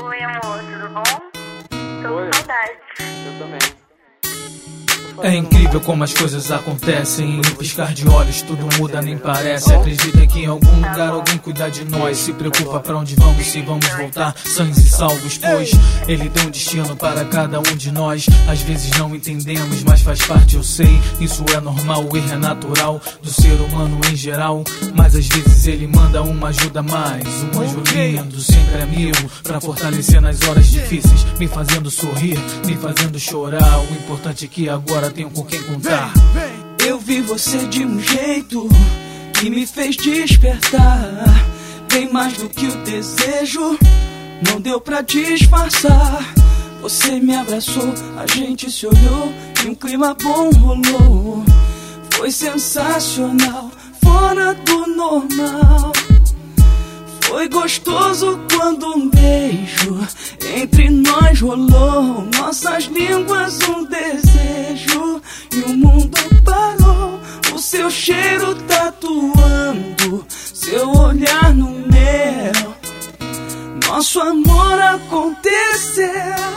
Oi, amor, tudo bom? Tô com saudade. Eu também. É incrível como as coisas acontecem. Em um piscar de olhos tudo muda, nem parece. Acredita que em algum lugar alguém cuida de nós. Se preocupa pra onde vamos, se vamos voltar sãos e salvos, pois Ele deu um destino para cada um de nós. Às vezes não entendemos, mas faz parte, eu sei. Isso é normal, o erro é natural do ser humano em geral. Mas às vezes Ele manda uma ajuda a mais. Um anjo lindo, sempre amigo, pra fortalecer nas horas difíceis, me fazendo sorrir, me fazendo chorar. O importante é que agora tenho com quem contar. Eu vi você de um jeito que me fez despertar. Bem mais do que o desejo, não deu pra disfarçar. Você me abraçou, a gente se olhou e um clima bom rolou. Foi sensacional, fora do normal. Foi gostoso quando um beijo entre nós rolou. Nossas línguas um desejo e o mundo parou. O seu cheiro tatuando, seu olhar no meu. Nosso amor aconteceu.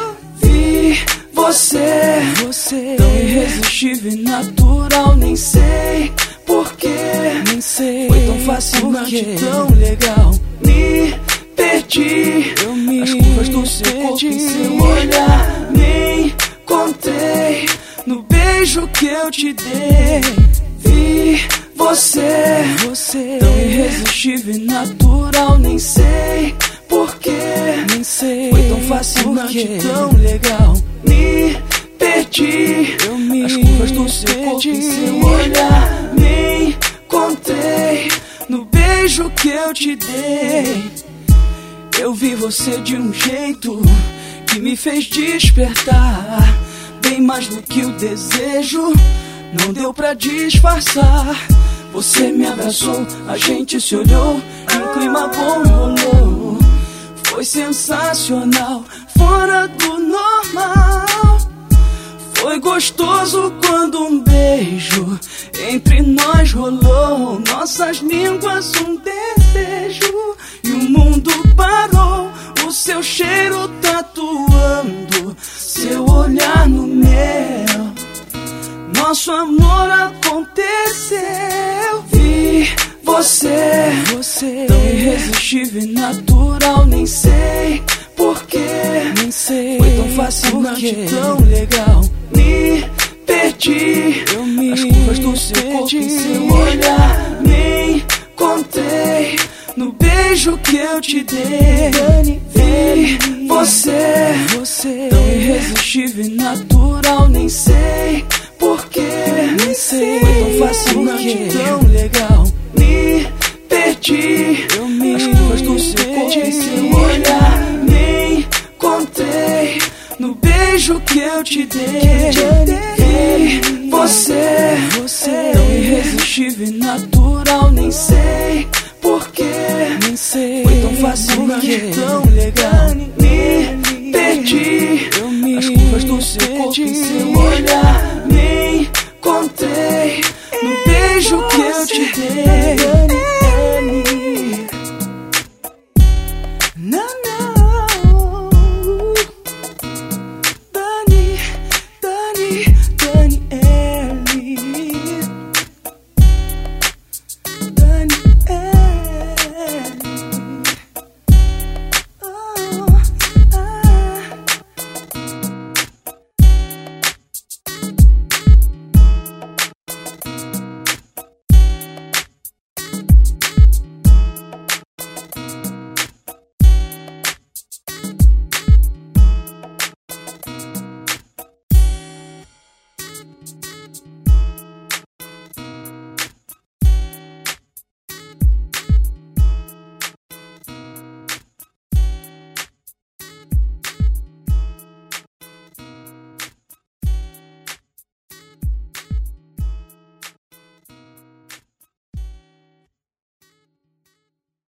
Vi você tão irresistível e natural. Nem sei porquê, foi tão fascinante, tão legal. Me perdi, as curvas do seu corpo e seu olhar. Me encontrei no beijo que eu te dei. Vi você tão irresistível e natural. Nem sei porquê, foi tão fascinante, tão legal. Me perdi, as curvas do seu corpo e seu olhar. Me encontrei no beijo que eu te dei. Eu vi você de um jeito que me fez despertar. Bem mais do que o desejo, não deu pra disfarçar. Você me abraçou, a gente se olhou e um clima bom rolou. Foi sensacional, fora do normal. Foi gostoso quando um beijo entre nós rolou. Nossas línguas um desejo e o mundo parou. O seu cheiro tatuando, seu olhar no meu. Nosso amor aconteceu. Vi você tão irresistível e natural. Nem sei porquê, foi tão fascinante, tão legal. Me perdi, as curvas do seu corpo e seu olhar. Me encontrei no beijo que eu te dei. Vi você tão irresistível e natural. Nem sei porquê, foi tão fascinante, tão legal. Me perdi, as curvas do seu corpo e seu olhar. Me encontrei no beijo que eu te dei. Vi você tão irresistível e natural. Nem sei porquê, foi tão fascinante, tão legal. Me perdi, as curvas do seu corpo e seu olhar. Me encontrei no beijo que eu te dei.